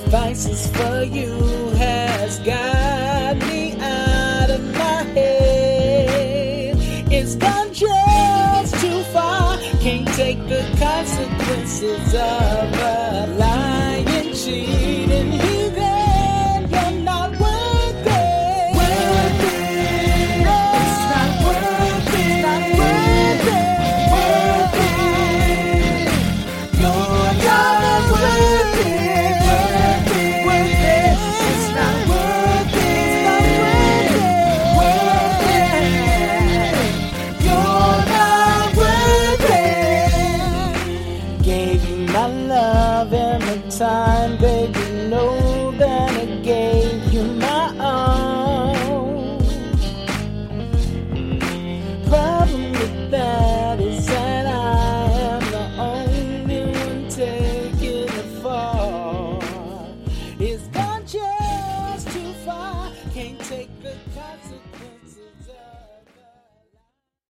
Vices for you has got me out of my head. It's gone just too far. Can't take the consequences of a lying cheat.